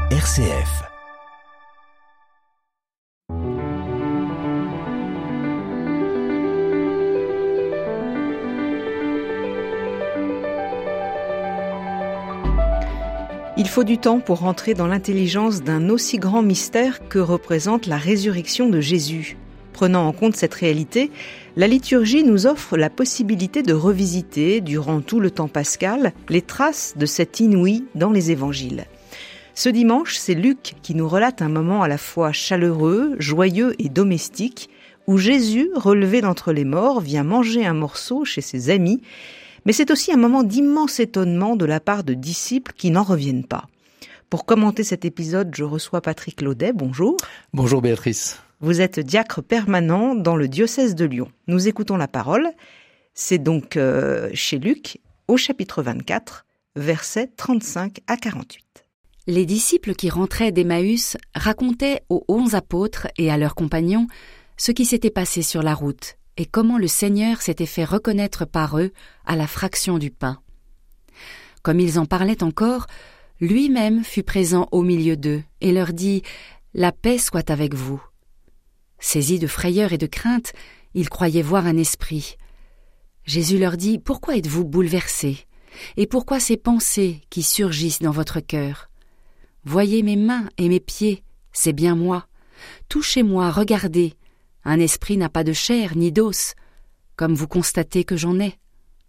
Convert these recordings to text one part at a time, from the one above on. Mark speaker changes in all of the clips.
Speaker 1: RCF.
Speaker 2: Il faut du temps pour rentrer dans l'intelligence d'un aussi grand mystère que représente la résurrection de Jésus. Prenant en compte cette réalité, la liturgie nous offre la possibilité de revisiter, durant tout le temps pascal, les traces de cet inouï dans les évangiles. Ce dimanche, c'est Luc qui nous relate un moment à la fois chaleureux, joyeux et domestique, où Jésus, relevé d'entre les morts, vient manger un morceau chez ses amis, mais c'est aussi un moment d'immense étonnement de la part de disciples qui n'en reviennent pas. Pour commenter cet épisode, je reçois Patrick Laudet. Bonjour.
Speaker 3: Bonjour Béatrice.
Speaker 2: Vous êtes diacre permanent dans le diocèse de Lyon. Nous écoutons la parole. C'est donc chez Luc, au chapitre 24, versets 35 à 48.
Speaker 4: Les disciples qui rentraient d'Emmaüs racontaient aux 11 apôtres et à leurs compagnons ce qui s'était passé sur la route et comment le Seigneur s'était fait reconnaître par eux à la fraction du pain. Comme ils en parlaient encore, lui-même fut présent au milieu d'eux et leur dit « La paix soit avec vous ». Saisis de frayeur et de crainte, ils croyaient voir un esprit. Jésus leur dit « Pourquoi êtes-vous bouleversés ? Et pourquoi ces pensées qui surgissent dans votre cœur ? Voyez mes mains et mes pieds, c'est bien moi. Touchez-moi, regardez. Un esprit n'a pas de chair ni d'os, comme vous constatez que j'en ai. »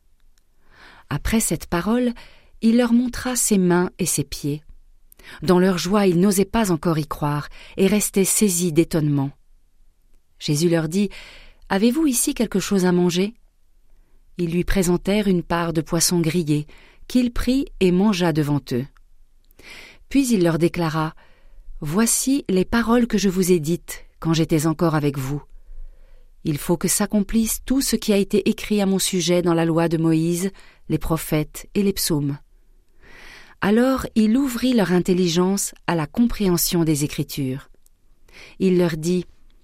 Speaker 4: Après cette parole, il leur montra ses mains et ses pieds. Dans leur joie, ils n'osaient pas encore y croire et restaient saisis d'étonnement. Jésus leur dit « Avez-vous ici quelque chose à manger ?» Ils lui présentèrent une part de poisson grillé, qu'il prit et mangea devant eux. Puis il leur déclara « Voici les paroles que je vous ai dites quand j'étais encore avec vous. Il faut que s'accomplisse tout ce qui a été écrit à mon sujet dans la loi de Moïse, les prophètes et les psaumes. » Alors il ouvrit leur intelligence à la compréhension des Écritures. Il leur dit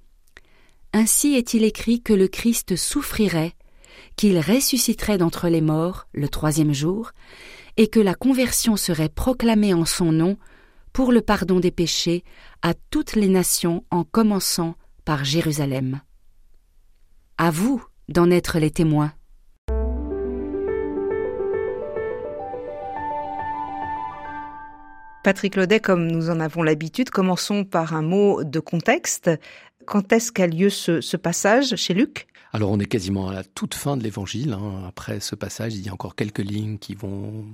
Speaker 4: « Ainsi est-il écrit que le Christ souffrirait, qu'il ressusciterait d'entre les morts le 3e jour, et que la conversion serait proclamée en son nom pour le pardon des péchés à toutes les nations en commençant par Jérusalem. À vous d'en être les témoins. »
Speaker 2: Patrick Laudet, comme nous en avons l'habitude, commençons par un mot de contexte. Quand est-ce qu'a lieu ce passage chez Luc ?
Speaker 3: Alors on est quasiment à la toute fin de l'évangile. Après ce passage, il y a encore quelques lignes qui vont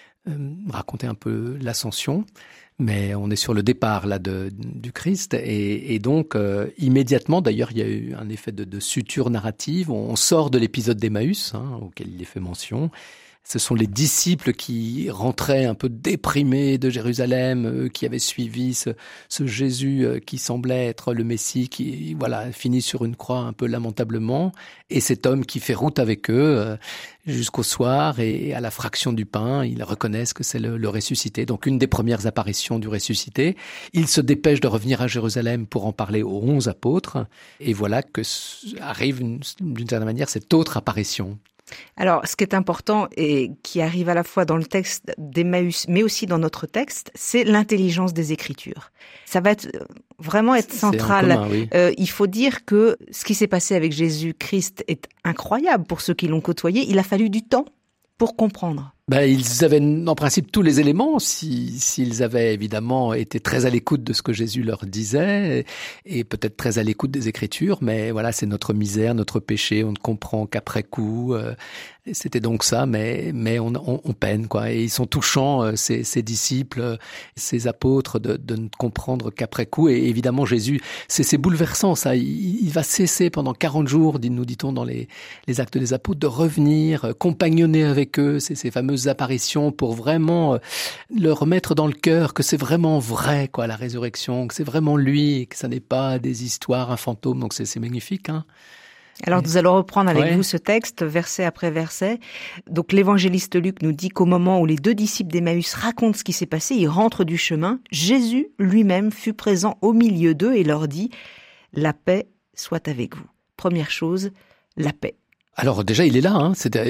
Speaker 3: raconter un peu l'ascension. Mais on est sur le départ là du Christ et donc immédiatement, d'ailleurs il y a eu un effet de suture narrative. On sort de l'épisode d'Emmaüs auquel il est fait mention. Ce sont les disciples qui rentraient un peu déprimés de Jérusalem, qui avaient suivi ce Jésus qui semblait être le Messie, qui finit sur une croix un peu lamentablement. Et cet homme qui fait route avec eux jusqu'au soir et à la fraction du pain, ils reconnaissent que c'est le ressuscité. Donc une des premières apparitions du ressuscité. Ils se dépêchent de revenir à Jérusalem pour en parler aux 11 apôtres. Et voilà que arrive d'une certaine manière cette autre apparition.
Speaker 2: Alors, ce qui est important et qui arrive à la fois dans le texte d'Emmaüs, mais aussi dans notre texte, c'est l'intelligence des Écritures. Ça va vraiment être central.
Speaker 3: C'est en commun, oui.
Speaker 2: Il faut dire que ce qui s'est passé avec Jésus-Christ est incroyable pour ceux qui l'ont côtoyé. Il a fallu du temps pour comprendre.
Speaker 3: Ils avaient en principe tous les éléments, s'ils avaient évidemment été très à l'écoute de ce que Jésus leur disait et peut-être très à l'écoute des Écritures, mais voilà, c'est notre misère, notre péché, on ne comprend qu'après coup. C'était donc ça, mais on peine, quoi. Et ils sont touchants, ces disciples, ces apôtres, de ne comprendre qu'après coup. Et évidemment, Jésus, c'est bouleversant, ça. Il va cesser pendant 40 jours, nous dit-on dans les Actes des Apôtres, de revenir, compagnonner avec eux, ces fameuses apparitions pour vraiment leur mettre dans le cœur que c'est vraiment vrai, quoi, la résurrection, que c'est vraiment lui, que ça n'est pas des histoires, un fantôme. Donc c'est magnifique, hein.
Speaker 2: Alors nous allons reprendre avec vous ce texte, verset après verset. Donc l'évangéliste Luc nous dit qu'au moment où les 2 disciples d'Emmaüs racontent ce qui s'est passé, ils rentrent du chemin, Jésus lui-même fut présent au milieu d'eux et leur dit « La paix soit avec vous ». Première chose, la paix.
Speaker 3: Alors déjà, il est là,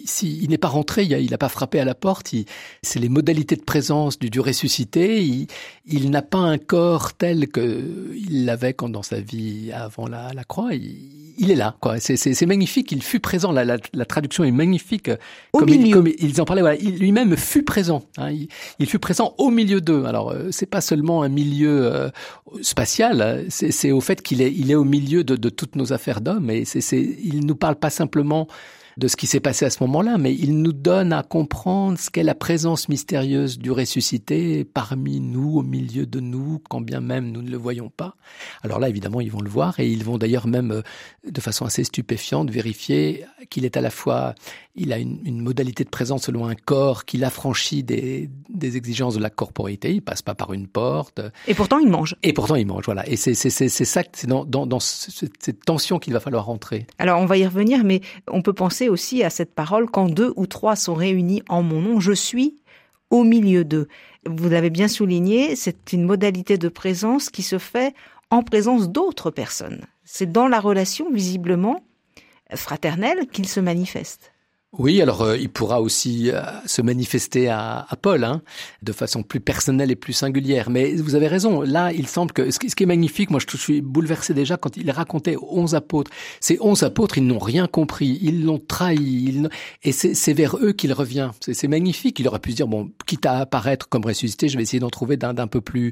Speaker 3: il n'est pas rentré, il n'a pas frappé à la porte. C'est les modalités de présence du ressuscité. Il n'a pas un corps tel qu'il l'avait quand dans sa vie avant la croix. Il est là, quoi. C'est magnifique. Il fut présent. La traduction est magnifique. Comme ils en parlaient. Voilà, il lui-même fut présent. Hein. Il fut présent au milieu d'eux. Alors, c'est pas seulement un milieu spatial. C'est au fait qu'il est au milieu de toutes nos affaires d'hommes. Et il nous parle pas simplement de ce qui s'est passé à ce moment-là, mais il nous donne à comprendre ce qu'est la présence mystérieuse du ressuscité parmi nous, au milieu de nous, quand bien même nous ne le voyons pas. Alors là, évidemment, ils vont le voir et ils vont d'ailleurs même, de façon assez stupéfiante, vérifier qu'il est à la fois, il a une modalité de présence selon un corps qu'il affranchit des exigences de la corporité, il passe pas par une porte.
Speaker 2: Et pourtant, il mange.
Speaker 3: Voilà. Et c'est ça, c'est dans cette tension qu'il va falloir rentrer.
Speaker 2: Alors, on va y revenir, mais on peut penser aussi à cette parole, quand 2 ou 3 sont réunis en mon nom, je suis au milieu d'eux. Vous l'avez bien souligné, c'est une modalité de présence qui se fait en présence d'autres personnes. C'est dans la relation, visiblement, fraternelle qu'il se manifeste.
Speaker 3: Oui, alors il pourra aussi se manifester à Paul, hein, de façon plus personnelle et plus singulière. Mais vous avez raison, là, il semble que ce qui est magnifique, moi je suis bouleversé déjà quand il racontait aux 11 apôtres. Ces 11 apôtres, ils n'ont rien compris, ils l'ont trahi, et c'est vers eux qu'il revient. C'est magnifique. Il aurait pu se dire, bon, quitte à apparaître comme ressuscité, je vais essayer d'en trouver d'un peu plus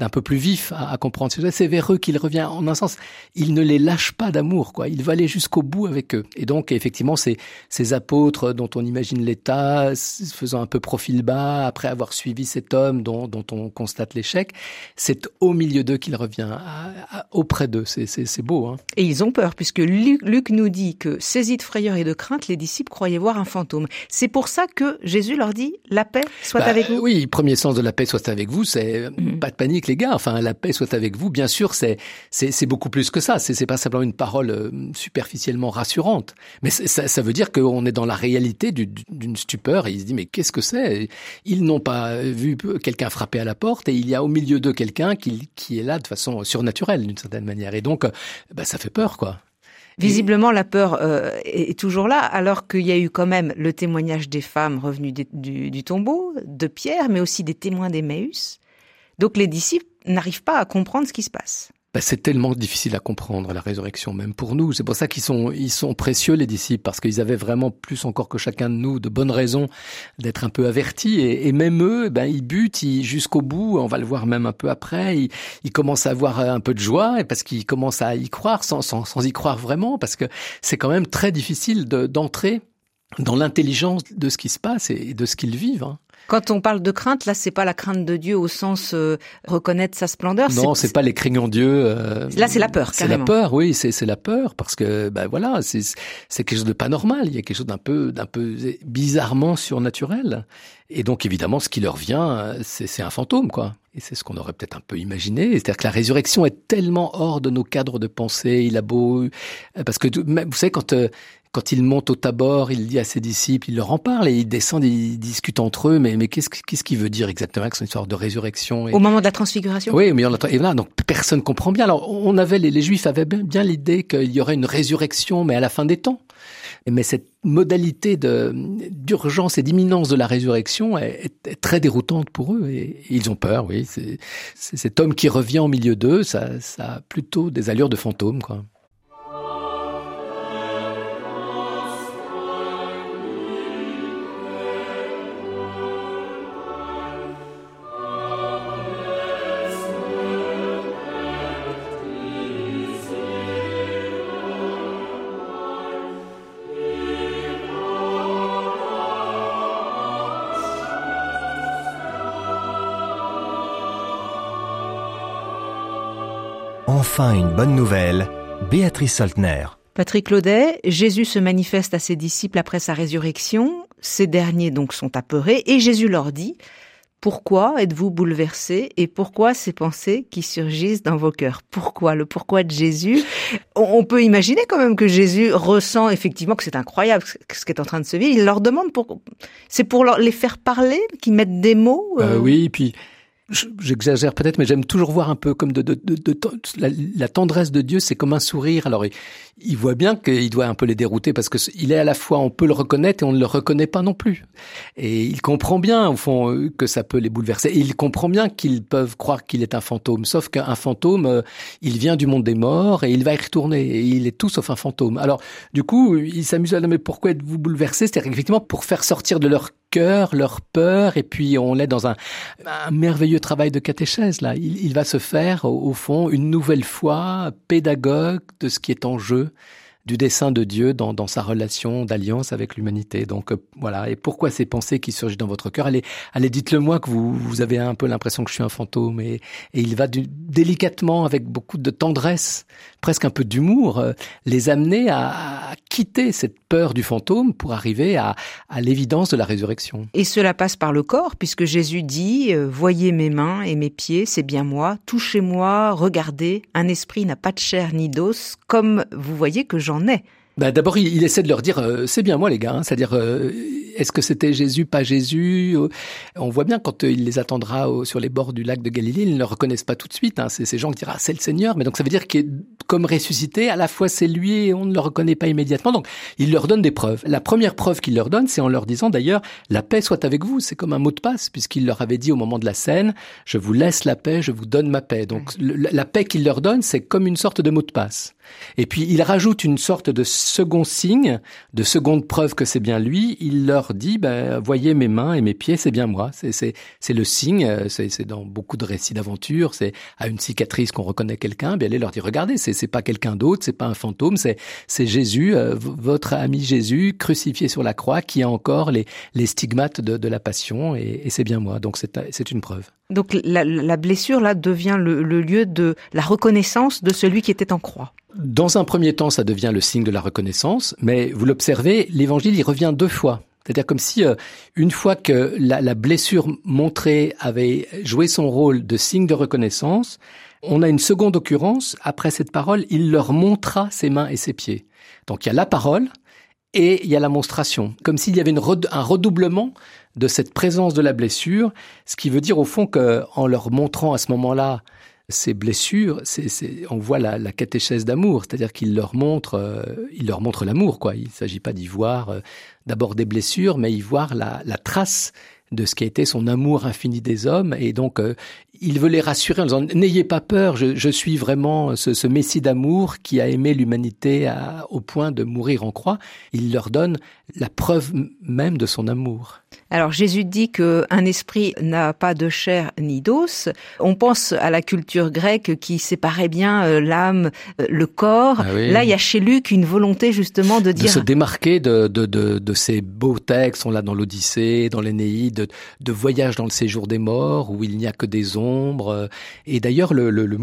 Speaker 3: vif à comprendre. C'est vers eux qu'il revient. En un sens, il ne les lâche pas d'amour, quoi. Il va aller jusqu'au bout avec eux. Et donc, effectivement, ces apôtres dont on imagine l'état, faisant un peu profil bas, après avoir suivi cet homme dont on constate l'échec, c'est au milieu d'eux qu'il revient, auprès d'eux. C'est beau. Hein.
Speaker 2: Et ils ont peur, puisque Luc nous dit que, saisis de frayeur et de crainte, les disciples croyaient voir un fantôme. C'est pour ça que Jésus leur dit, la paix soit avec vous.
Speaker 3: Oui, premier sens de la paix soit avec vous, c'est pas de panique les gars, enfin la paix soit avec vous, bien sûr, c'est beaucoup plus que ça, c'est pas simplement une parole superficiellement rassurante, mais ça veut dire qu'on est dans la réalité d'une stupeur et il se dit mais qu'est-ce que c'est ? Ils n'ont pas vu quelqu'un frapper à la porte et il y a au milieu d'eux quelqu'un qui est là de façon surnaturelle d'une certaine manière et donc ça fait peur quoi.
Speaker 2: Visiblement, la peur est toujours là, alors qu'il y a eu quand même le témoignage des femmes revenues du tombeau, de Pierre, mais aussi des témoins d'Emmaüs. Donc les disciples n'arrivent pas à comprendre ce qui se passe.
Speaker 3: C'est tellement difficile à comprendre, la résurrection, même pour nous. C'est pour ça qu'ils sont précieux, les disciples, parce qu'ils avaient vraiment plus encore que chacun de nous de bonnes raisons d'être un peu avertis. Et même eux, ils butent jusqu'au bout. On va le voir même un peu après. Ils commencent à avoir un peu de joie, parce qu'ils commencent à y croire, sans y croire vraiment, parce que c'est quand même très difficile d'entrer dans l'intelligence de ce qui se passe et de ce qu'ils vivent. Hein.
Speaker 2: Quand on parle de crainte, là, c'est pas la crainte de Dieu au sens reconnaître sa splendeur.
Speaker 3: Non, c'est pas les craignant Dieu.
Speaker 2: Là, c'est la peur, carrément.
Speaker 3: C'est la peur, oui, c'est la peur parce que voilà, c'est quelque chose de pas normal. Il y a quelque chose d'un peu bizarrement surnaturel. Et donc évidemment, ce qui leur vient, c'est un fantôme, quoi. Et c'est ce qu'on aurait peut-être un peu imaginé. C'est-à-dire que la résurrection est tellement hors de nos cadres de pensée. Il a beau, parce que vous savez quand il monte au Tabor, il dit à ses disciples, il leur en parle et ils descendent, ils discutent entre eux, mais qu'est-ce qu'il veut dire exactement avec son histoire de résurrection
Speaker 2: au moment de la transfiguration?
Speaker 3: Oui, mais et voilà, donc personne comprend bien. Alors les Juifs avaient bien l'idée qu'il y aurait une résurrection, mais à la fin des temps. Mais cette modalité d'urgence et d'imminence de la résurrection est très déroutante pour eux et ils ont peur, oui. C'est cet homme qui revient au milieu d'eux, ça a plutôt des allures de fantôme, quoi.
Speaker 1: Enfin une bonne nouvelle, Béatrice Soltner.
Speaker 2: Patrick Laudet, Jésus se manifeste à ses disciples après sa résurrection. Ces derniers donc sont apeurés et Jésus leur dit « Pourquoi êtes-vous bouleversés et pourquoi ces pensées qui surgissent dans vos cœurs ?» Pourquoi? Le pourquoi de Jésus. On peut imaginer quand même que Jésus ressent effectivement que c'est incroyable ce qui est en train de se vivre. Il leur demande c'est pour les faire parler, qu'ils mettent des mots.
Speaker 3: Oui, puis J'exagère peut-être, mais j'aime toujours voir un peu comme la tendresse de Dieu, c'est comme un sourire. Alors, il voit bien qu'il doit un peu les dérouter parce que il est à la fois, on peut le reconnaître et on ne le reconnaît pas non plus. Et il comprend bien, au fond, que ça peut les bouleverser. Et il comprend bien qu'ils peuvent croire qu'il est un fantôme. Sauf qu'un fantôme, il vient du monde des morts et il va y retourner. Et il est tout sauf un fantôme. Alors, du coup, il s'amuse à dire, mais pourquoi êtes-vous bouleversés? C'est-à-dire effectivement pour faire sortir de leur cœur, leur peur, et puis on est dans un merveilleux travail de catéchèse, là. Il va se faire, au fond, une nouvelle fois pédagogue de ce qui est en jeu, du dessein de Dieu dans sa relation d'alliance avec l'humanité. Donc voilà. Et pourquoi ces pensées qui surgissent dans votre cœur? Allez, dites-le moi que vous avez un peu l'impression que je suis un fantôme. Et il va délicatement, avec beaucoup de tendresse, presque un peu d'humour, les amener à quitter cette peur du fantôme pour arriver à l'évidence de la résurrection.
Speaker 2: Et cela passe par le corps, puisque Jésus dit « Voyez mes mains et mes pieds, c'est bien moi. Touchez-moi, regardez. Un esprit n'a pas de chair ni d'os, comme vous voyez que j'en ai. »
Speaker 3: D'abord, il essaie de leur dire c'est bien moi les gars, c'est-à-dire est-ce que c'était Jésus, pas Jésus? On voit bien quand il les attendra sur les bords du lac de Galilée, ils ne le reconnaissent pas tout de suite. C'est ces gens qui diront c'est le Seigneur, mais donc ça veut dire qu'il comme ressuscité, à la fois c'est lui et on ne le reconnaît pas immédiatement. Donc il leur donne des preuves. La première preuve qu'il leur donne, c'est en leur disant d'ailleurs la paix soit avec vous. C'est comme un mot de passe puisqu'il leur avait dit au moment de la scène je vous laisse la paix, je vous donne ma paix. Donc la paix qu'il leur donne, c'est comme une sorte de mot de passe. Et puis il rajoute une sorte de second signe, de seconde preuve que c'est bien lui. Il leur dit voyez mes mains et mes pieds, c'est bien moi. C'est le signe, c'est dans beaucoup de récits d'aventure, c'est à une cicatrice qu'on reconnaît quelqu'un, bien allez leur dire regardez, c'est pas quelqu'un d'autre, c'est pas un fantôme, c'est Jésus, votre ami Jésus crucifié sur la croix qui a encore les stigmates de la passion et c'est bien moi. Donc c'est une preuve.
Speaker 2: Donc la blessure là devient le lieu de la reconnaissance de celui qui était en croix.
Speaker 3: Dans un premier temps, ça devient le signe de la reconnaissance, mais vous l'observez, l'évangile, il revient 2 fois. C'est-à-dire comme si, une fois que la blessure montrée avait joué son rôle de signe de reconnaissance, on a une seconde occurrence, après cette parole, il leur montra ses mains et ses pieds. Donc il y a la parole et il y a la monstration. Comme s'il y avait un redoublement de cette présence de la blessure, ce qui veut dire au fond qu'en leur montrant à ce moment-là ces blessures, on voit la catéchèse d'amour, c'est-à-dire qu'il leur montre l'amour, quoi. Il ne s'agit pas d'y voir d'abord des blessures, mais y voir la trace de ce qui a été son amour infini des hommes. Et donc, il veut les rassurer en disant « N'ayez pas peur, je suis vraiment ce Messie d'amour qui a aimé l'humanité au point de mourir en croix. » Il leur donne la preuve même de son amour.
Speaker 2: Alors Jésus dit qu'un esprit n'a pas de chair ni d'os. On pense à la culture grecque qui séparait bien l'âme, le corps. Ah oui. Là, il y a chez Luc une volonté justement de dire...
Speaker 3: De se démarquer de ces beaux textes, on l'a dans l'Odyssée, dans l'Énéide, de voyage dans le séjour des morts, où il n'y a que des ombres. Et d'ailleurs, le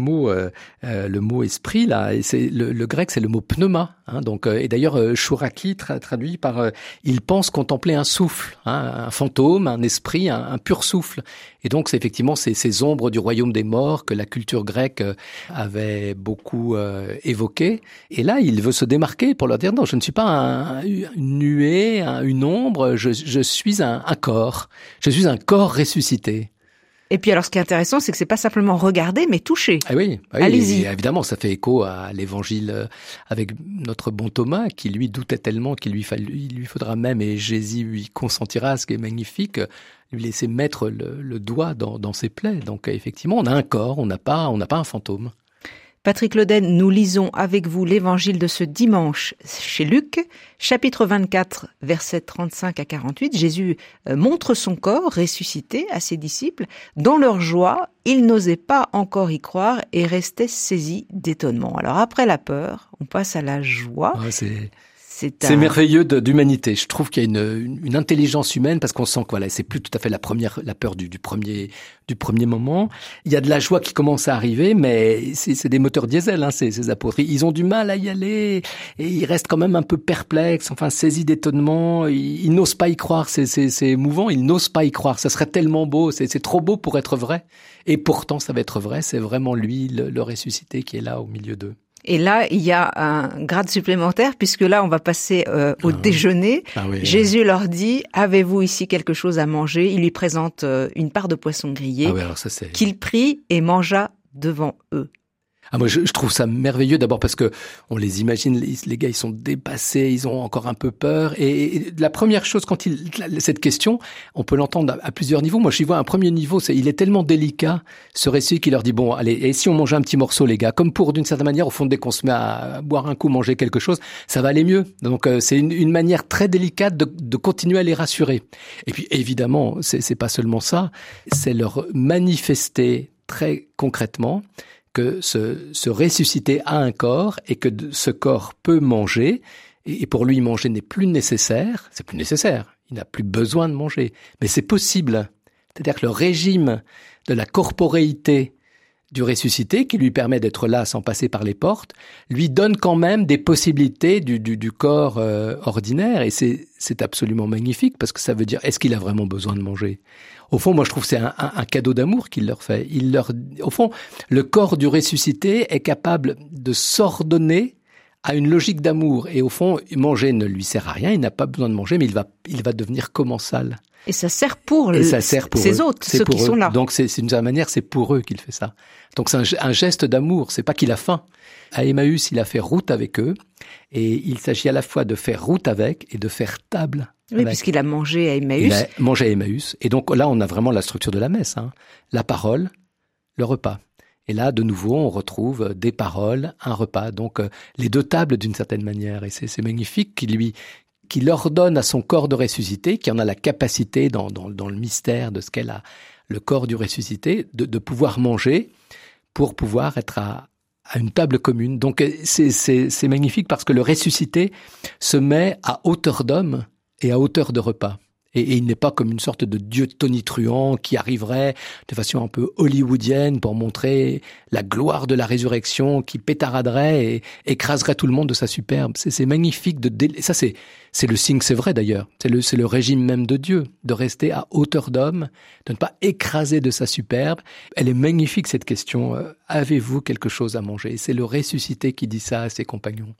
Speaker 3: mot esprit, là, c'est le grec, c'est le mot pneuma. Donc, et d'ailleurs, Chouraki traduit par il pense contempler un souffle, un fantôme, un esprit, un pur souffle. Et donc, c'est effectivement ces ombres du royaume des morts que la culture grecque avait beaucoup évoquées. Et là, il veut se démarquer pour leur dire non, je ne suis pas une nuée, une ombre, je suis un corps. Je suis un corps ressuscité.
Speaker 2: Et puis alors, ce qui est intéressant, c'est que c'est pas simplement regarder, mais toucher.
Speaker 3: Ah oui,
Speaker 2: allez-y.
Speaker 3: Évidemment, ça fait écho à l'évangile avec notre bon Thomas, qui lui doutait tellement qu'il lui faudra même, et Jésus lui consentira, ce qui est magnifique, lui laisser mettre le doigt dans ses plaies. Donc effectivement, on a un corps, on n'a pas un fantôme.
Speaker 2: Patrick Lodden, nous lisons avec vous l'évangile de ce dimanche chez Luc, chapitre 24, versets 35 à 48. Jésus montre son corps ressuscité à ses disciples. Dans leur joie, ils n'osaient pas encore y croire et restaient saisis d'étonnement. Alors après la peur, on passe à la joie.
Speaker 3: Ouais, c'est merveilleux d'humanité. Je trouve qu'il y a une intelligence humaine parce qu'on sent que voilà, c'est plus tout à fait la peur du premier moment. Il y a de la joie qui commence à arriver, mais c'est des moteurs diesel, ces apôtres. Ils ont du mal à y aller et ils restent quand même un peu perplexes, saisis d'étonnement. Ils n'osent pas y croire. C'est émouvant. Ils n'osent pas y croire. Ça serait tellement beau. C'est trop beau pour être vrai. Et pourtant, ça va être vrai. C'est vraiment lui, le ressuscité, qui est là au milieu d'eux.
Speaker 2: Et là, il y a un grade supplémentaire, puisque là, on va passer au déjeuner. Jésus leur dit, avez-vous ici quelque chose à manger? Il lui présente une part de poisson grillé, qu'il prit et mangea devant eux.
Speaker 3: Moi, je trouve ça merveilleux, d'abord parce que on les imagine, les gars, ils sont dépassés, ils ont encore un peu peur. Et la première chose, cette question, on peut l'entendre à plusieurs niveaux. Moi, j'y vois un premier niveau, il est tellement délicat, ce récit qui leur dit, bon, allez, et si on mangeait un petit morceau, les gars, comme pour, d'une certaine manière, au fond, dès qu'on se met à boire un coup, manger quelque chose, ça va aller mieux. Donc, c'est une manière très délicate de continuer à les rassurer. Et puis, évidemment, c'est pas seulement ça, c'est leur manifester très concrètement que ce ressuscité a un corps et que ce corps peut manger, et pour lui manger n'est plus nécessaire, c'est plus nécessaire, il n'a plus besoin de manger, mais c'est possible. C'est-à-dire que le régime de la corporéité du ressuscité, qui lui permet d'être là sans passer par les portes, lui donne quand même des possibilités du corps ordinaire, et c'est absolument magnifique, parce que ça veut dire, est-ce qu'il a vraiment besoin de manger ? Au fond, moi je trouve que c'est un cadeau d'amour qu'il leur fait. Au fond, le corps du ressuscité est capable de s'ordonner à une logique d'amour, et au fond, manger ne lui sert à rien, il n'a pas besoin de manger, mais il va devenir commensal.
Speaker 2: Et ça sert pour ses hôtes, ceux qui sont là.
Speaker 3: Donc d'une certaine manière, c'est pour eux qu'il fait ça. Donc c'est un geste d'amour, c'est pas qu'il a faim. À Emmaüs, il a fait route avec eux, et il s'agit à la fois de faire route avec et de faire table.
Speaker 2: Oui, puisqu'il a mangé à Emmaüs.
Speaker 3: Il a mangé à Emmaüs. Et donc là, on a vraiment la structure de la messe, la parole, le repas. Et là, de nouveau, on retrouve des paroles, un repas. Donc les deux tables d'une certaine manière. Et c'est magnifique qu'il ordonne à son corps de ressuscité, qui en a la capacité dans le mystère de ce qu'est le corps du ressuscité, de pouvoir manger pour pouvoir être à une table commune. Donc c'est magnifique parce que le ressuscité se met à hauteur d'homme et à hauteur de repas. Et il n'est pas comme une sorte de dieu tonitruant qui arriverait de façon un peu hollywoodienne pour montrer la gloire de la résurrection, qui pétaraderait et écraserait tout le monde de sa superbe. C'est magnifique ça c'est le signe, c'est vrai d'ailleurs. C'est le régime même de Dieu, de rester à hauteur d'homme, de ne pas écraser de sa superbe. Elle est magnifique cette question. Avez-vous quelque chose à manger? C'est le ressuscité qui dit ça à ses compagnons.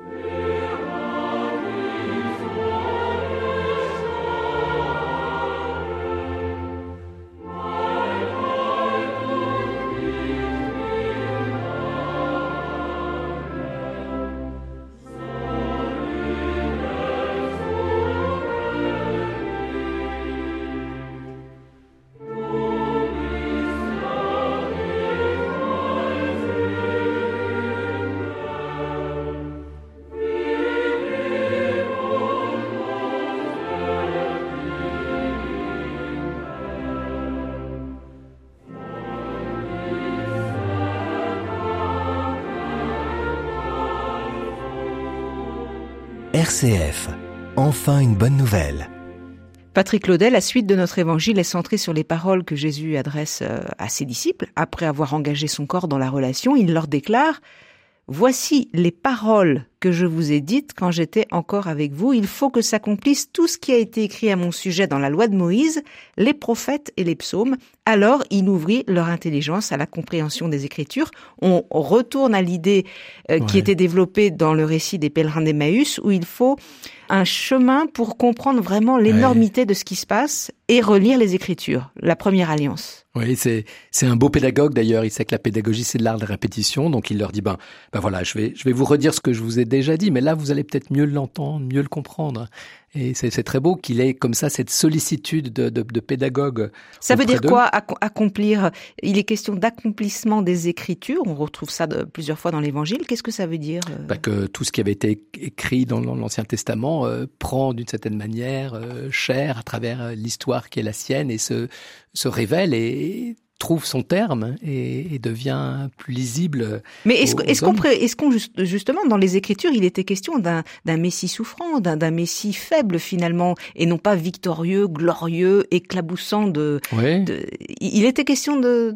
Speaker 1: RCF, enfin une bonne nouvelle.
Speaker 2: Patrick Claudel, la suite de notre évangile est centrée sur les paroles que Jésus adresse à ses disciples. Après avoir engagé son corps dans la relation, il leur déclare « Voici les paroles que je vous ai dites quand j'étais encore avec vous. Il faut que s'accomplisse tout ce qui a été écrit à mon sujet dans la loi de Moïse, les prophètes et les psaumes. » Alors, il ouvrit leur intelligence à la compréhension des Écritures. On retourne à l'idée qui était développée dans le récit des pèlerins d'Emmaüs, où il faut un chemin pour comprendre vraiment l'énormité de ce qui se passe et relire les Écritures, la première alliance.
Speaker 3: Oui, c'est un beau pédagogue d'ailleurs. Il sait que la pédagogie, c'est de l'art de la répétition. Donc il leur dit, ben voilà, je vais vous redire ce que je vous ai déjà dit, mais là, vous allez peut-être mieux l'entendre, mieux le comprendre. Et c'est très beau qu'il ait comme ça cette sollicitude de pédagogue.
Speaker 2: Ça veut dire quoi, accomplir? Il est question d'accomplissement des Écritures. On retrouve ça plusieurs fois dans l'Évangile. Qu'est-ce que ça veut dire?
Speaker 3: Que tout ce qui avait été écrit dans l'Ancien Testament prend d'une certaine manière chair à travers l'histoire qui est la sienne et se révèle et trouve son terme et devient plus lisible.
Speaker 2: Mais est-ce qu'on justement dans les Écritures, il était question d'un Messie souffrant, d'un Messie faible finalement, et non pas victorieux, glorieux, éclaboussant il était question de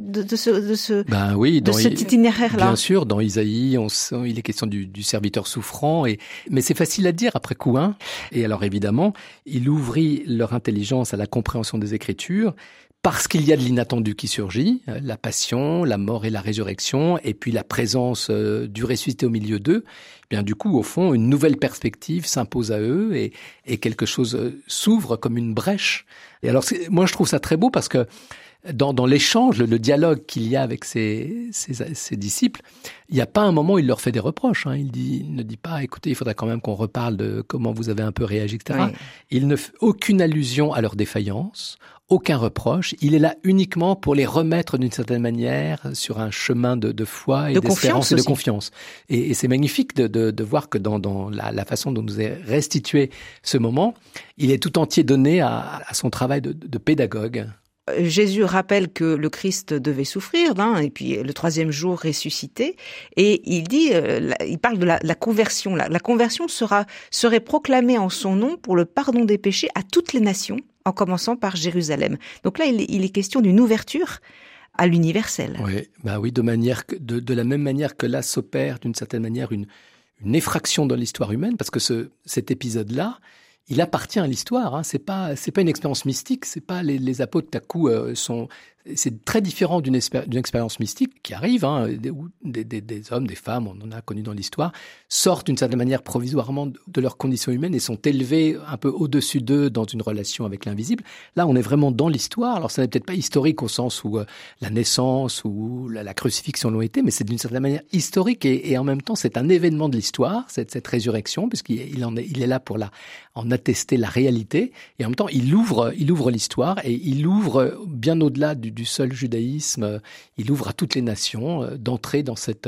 Speaker 2: cet itinéraire-là.
Speaker 3: Bien sûr, dans Isaïe, il est question du serviteur souffrant, mais c'est facile à dire après coup, Et alors évidemment, il ouvrit leur intelligence à la compréhension des Écritures, parce qu'il y a de l'inattendu qui surgit, la passion, la mort et la résurrection, et puis la présence du ressuscité au milieu d'eux, eh bien du coup, au fond, une nouvelle perspective s'impose à eux et quelque chose s'ouvre comme une brèche. Et alors, moi, je trouve ça très beau parce que dans l'échange, le dialogue qu'il y a avec ses disciples, il n'y a pas un moment où il leur fait des reproches. Il ne dit pas, écoutez, il faudra quand même qu'on reparle de comment vous avez un peu réagi, etc. Oui. Il ne fait aucune allusion à leur défaillance, aucun reproche. Il est là uniquement pour les remettre d'une certaine manière sur un chemin de foi et d'espérance et de confiance. Et c'est magnifique de voir que dans la façon dont nous est restitué ce moment, il est tout entier donné à son travail de pédagogue.
Speaker 2: Jésus rappelle que le Christ devait souffrir, et puis le 3e jour ressusciter, et il dit, il parle de la conversion. La conversion serait proclamée en son nom pour le pardon des péchés à toutes les nations, en commençant par Jérusalem. Donc là, il est question d'une ouverture à l'universel.
Speaker 3: Oui, de la même manière que là s'opère d'une certaine manière une effraction dans l'histoire humaine, parce que cet épisode-là, il appartient à l'histoire. C'est pas une expérience mystique. C'est pas les apôtres à coup c'est très différent d'une expérience mystique qui arrive. Où des hommes, des femmes, on en a connu dans l'histoire, sortent d'une certaine manière provisoirement de leurs conditions humaines et sont élevés un peu au-dessus d'eux dans une relation avec l'invisible. Là, on est vraiment dans l'histoire. Alors, ça n'est peut-être pas historique au sens où la naissance ou la crucifixion l'ont été, mais c'est d'une certaine manière historique et en même temps, c'est un événement de l'histoire, cette résurrection, puisqu'il est là pour en attester la réalité. Et en même temps, il ouvre l'histoire et il ouvre bien au-delà du seul judaïsme, il ouvre à toutes les nations d'entrer dans cette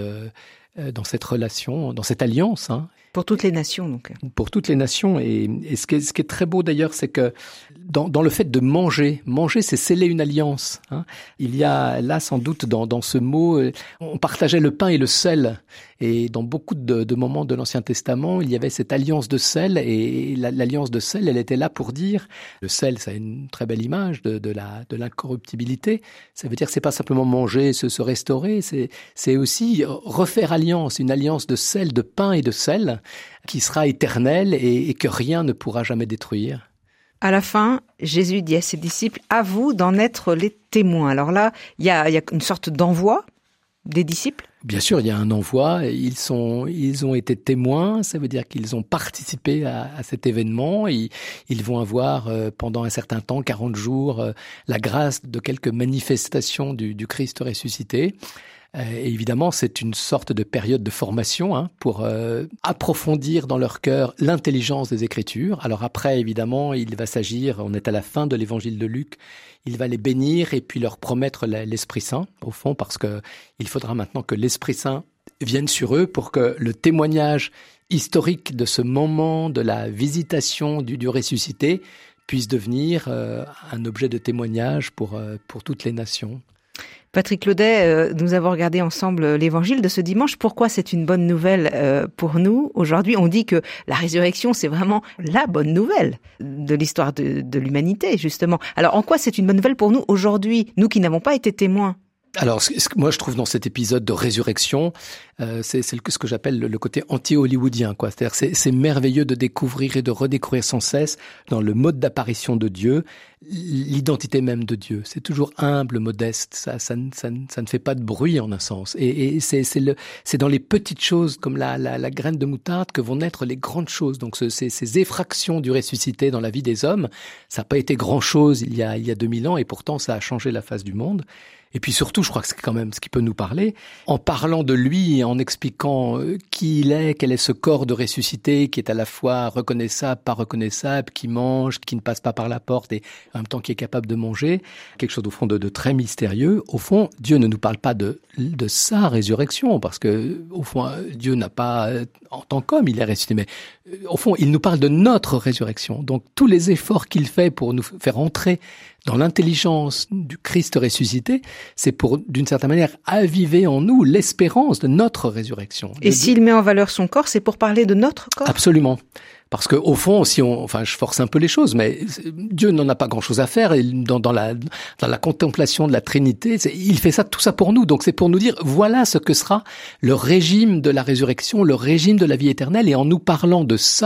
Speaker 3: relation, dans cette alliance.
Speaker 2: Pour toutes les nations, donc.
Speaker 3: Pour toutes les nations. Et ce qui est très beau d'ailleurs, c'est que dans le fait de manger, c'est sceller une alliance. Il y a là sans doute dans ce mot, on partageait le pain et le sel. Et dans beaucoup de moments de l'Ancien Testament, il y avait cette alliance de sel. Et l'alliance de sel, elle était là pour dire, le sel, ça a une très belle image de l'incorruptibilité. Ça veut dire que c'est pas simplement manger, se restaurer, c'est aussi refaire alliance, une alliance de sel, de pain et de sel, qui sera éternelle et que rien ne pourra jamais détruire.
Speaker 2: À la fin, Jésus dit à ses disciples, à vous d'en être les témoins. Alors là, il y a une sorte d'envoi des disciples.
Speaker 3: Bien sûr, il y a un envoi. Ils ont été témoins. Ça veut dire qu'ils ont participé à cet événement. Ils vont avoir pendant un certain temps, 40 jours, la grâce de quelques manifestations du Christ ressuscité. Et évidemment, c'est une sorte de période de formation pour approfondir dans leur cœur l'intelligence des Écritures. Alors après, évidemment, il va s'agir, on est à la fin de l'évangile de Luc, il va les bénir et puis leur promettre l'Esprit Saint, au fond, parce que il faudra maintenant que l'Esprit Saint vienne sur eux pour que le témoignage historique de ce moment de la visitation du ressuscité puisse devenir un objet de témoignage pour toutes les nations.
Speaker 2: Patrick Claudet, nous avons regardé ensemble l'évangile de ce dimanche. Pourquoi c'est une bonne nouvelle pour nous? Aujourd'hui, on dit que la résurrection, c'est vraiment la bonne nouvelle de l'histoire de l'humanité, justement. Alors, en quoi c'est une bonne nouvelle pour nous aujourd'hui, nous qui n'avons pas été témoins?
Speaker 3: Alors, ce que moi je trouve dans cet épisode de résurrection, c'est ce que j'appelle le côté anti-hollywoodien, quoi. C'est-à-dire c'est merveilleux de découvrir et de redécouvrir sans cesse dans le mode d'apparition de Dieu, l'identité même de Dieu. C'est toujours humble, modeste. Ça ne fait pas de bruit en un sens. Et c'est dans les petites choses comme la graine de moutarde que vont naître les grandes choses. Donc ces effractions du ressuscité dans la vie des hommes, ça n'a pas été grand chose il y a 2000 ans et pourtant ça a changé la face du monde. Et puis surtout, je crois que c'est quand même ce qui peut nous parler, en parlant de lui, en expliquant qui il est, quel est ce corps de ressuscité qui est à la fois reconnaissable, pas reconnaissable, qui mange, qui ne passe pas par la porte et en même temps qui est capable de manger, quelque chose au fond de très mystérieux. Au fond, Dieu ne nous parle pas de sa résurrection, parce que au fond, Dieu n'a pas, en tant qu'homme, il est ressuscité, mais au fond, il nous parle de notre résurrection. Donc tous les efforts qu'il fait pour nous faire entrer dans l'intelligence du Christ ressuscité, c'est pour, d'une certaine manière, aviver en nous l'espérance de notre résurrection.
Speaker 2: Et s'il met en valeur son corps, c'est pour parler de notre corps?
Speaker 3: Absolument. Parce que, au fond, je force un peu les choses, mais Dieu n'en a pas grand-chose à faire. Dans la contemplation de la Trinité, il fait tout ça pour nous. Donc c'est pour nous dire, voilà ce que sera le régime de la résurrection, le régime de la vie éternelle. Et en nous parlant de ça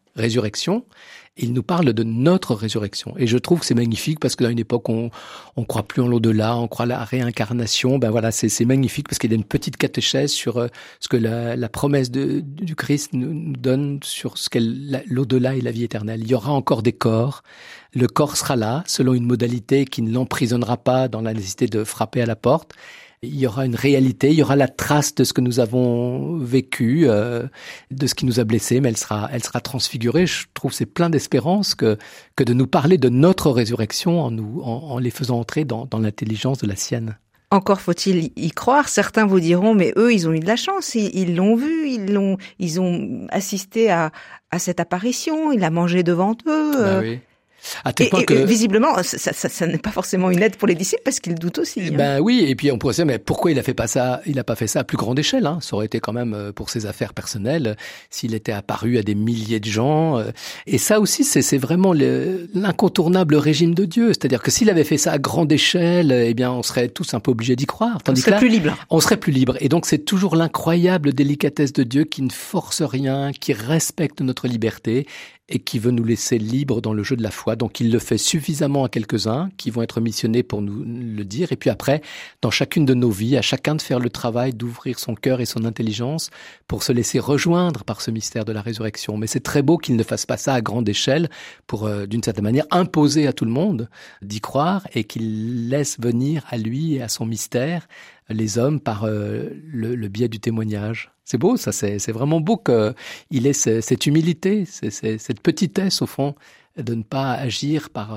Speaker 3: résurrection. Il nous parle de notre résurrection. Et je trouve que c'est magnifique parce que dans une époque où on croit plus en l'au-delà, on croit à la réincarnation. Ben voilà, c'est magnifique parce qu'il y a une petite catéchèse sur ce que la promesse du Christ nous donne sur ce qu'est l'au-delà et la vie éternelle. Il y aura encore des corps. Le corps sera là, selon une modalité qui ne l'emprisonnera pas dans la nécessité de frapper à la porte. Il y aura une réalité, il y aura la trace de ce que nous avons vécu, de ce qui nous a blessés, mais elle sera transfigurée. Je trouve que c'est plein d'espérance que de nous parler de notre résurrection en les faisant entrer dans l'intelligence de la sienne.
Speaker 2: Encore faut-il y croire. Certains vous diront, mais eux, ils ont eu de la chance. Ils l'ont vu, ils ont assisté à cette apparition. Il a mangé devant eux.
Speaker 3: Ben oui. À tel point que
Speaker 2: visiblement, ça n'est pas forcément une aide pour les disciples parce qu'ils doutent aussi.
Speaker 3: Ben oui, et puis on pourrait se dire, mais pourquoi il a pas fait ça à plus grande échelle, hein? Ça aurait été quand même pour ses affaires personnelles, s'il était apparu à des milliers de gens. Et ça aussi, c'est vraiment l'incontournable régime de Dieu. C'est-à-dire que s'il avait fait ça à grande échelle, eh bien, on serait tous un peu obligés d'y croire.
Speaker 2: On serait plus libre.
Speaker 3: On serait plus libre. Et donc, c'est toujours l'incroyable délicatesse de Dieu qui ne force rien, qui respecte notre liberté et qui veut nous laisser libres dans le jeu de la foi. Donc il le fait suffisamment à quelques-uns qui vont être missionnés pour nous le dire. Et puis après, dans chacune de nos vies, à chacun de faire le travail d'ouvrir son cœur et son intelligence pour se laisser rejoindre par ce mystère de la résurrection. Mais c'est très beau qu'il ne fasse pas ça à grande échelle pour, d'une certaine manière, imposer à tout le monde d'y croire et qu'il laisse venir à lui et à son mystère les hommes par le biais du témoignage. C'est beau, ça, c'est vraiment beau qu'il ait cette humilité, cette petitesse au fond, de ne pas agir par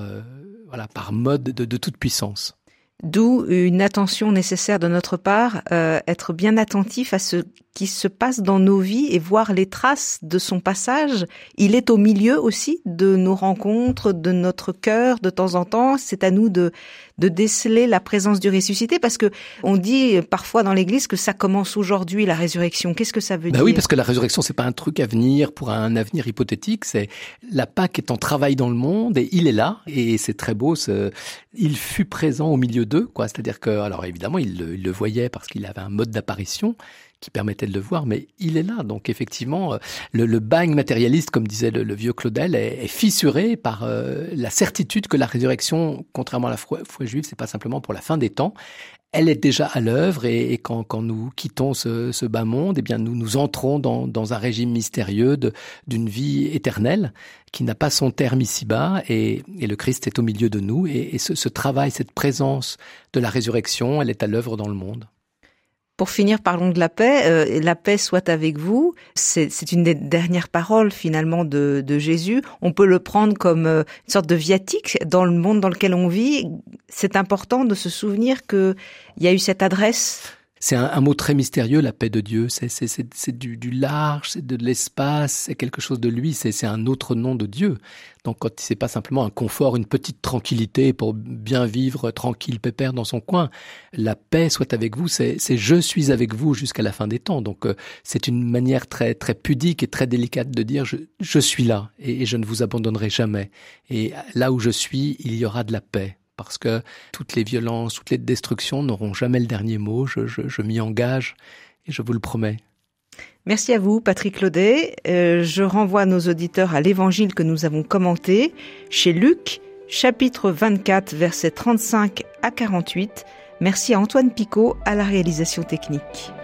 Speaker 3: mode de toute puissance.
Speaker 2: D'où une attention nécessaire de notre part, être bien attentif à ce qui se passe dans nos vies et voir les traces de son passage. Il est au milieu aussi de nos rencontres, de notre cœur de temps en temps. C'est à nous de déceler la présence du ressuscité parce que on dit parfois dans l'Église que ça commence aujourd'hui, la résurrection. Qu'est-ce que ça veut dire?
Speaker 3: Oui, parce que la résurrection, c'est pas un truc à venir pour un avenir hypothétique. C'est la Pâque est en travail dans le monde et il est là et c'est très beau. Il fut présent au milieu d'eux, quoi. C'est-à-dire que, alors évidemment, il le voyait parce qu'il avait un mode d'apparition qui permettait de le voir, mais il est là. Donc effectivement, le bagne matérialiste, comme disait le vieux Claudel, est fissuré par la certitude que la résurrection, contrairement à la foi juive, c'est pas simplement pour la fin des temps. Elle est déjà à l'œuvre et quand nous quittons ce bas monde, eh bien nous entrons dans un régime mystérieux d'une vie éternelle qui n'a pas son terme ici-bas et le Christ est au milieu de nous et ce travail, cette présence de la résurrection, elle est à l'œuvre dans le monde.
Speaker 2: Pour finir, parlons de la paix. La paix soit avec vous. C'est une des dernières paroles finalement de Jésus. On peut le prendre comme une sorte de viatique dans le monde dans lequel on vit. C'est important de se souvenir qu'il y a eu cette adresse.
Speaker 3: C'est un mot très mystérieux, la paix de Dieu. C'est du large, c'est de l'espace, c'est quelque chose de lui, c'est un autre nom de Dieu. Donc quand c'est pas simplement un confort, une petite tranquillité pour bien vivre tranquille, pépère dans son coin. La paix soit avec vous, c'est je suis avec vous jusqu'à la fin des temps. Donc c'est une manière très très pudique et très délicate de dire je suis là et je ne vous abandonnerai jamais. Et là où je suis, il y aura de la paix. Parce que toutes les violences, toutes les destructions n'auront jamais le dernier mot. Je m'y engage et je vous le promets.
Speaker 2: Merci à vous, Patrick Laudet. Je renvoie nos auditeurs à l'évangile que nous avons commenté chez Luc, chapitre 24, versets 35 à 48. Merci à Antoine Picot à la réalisation technique.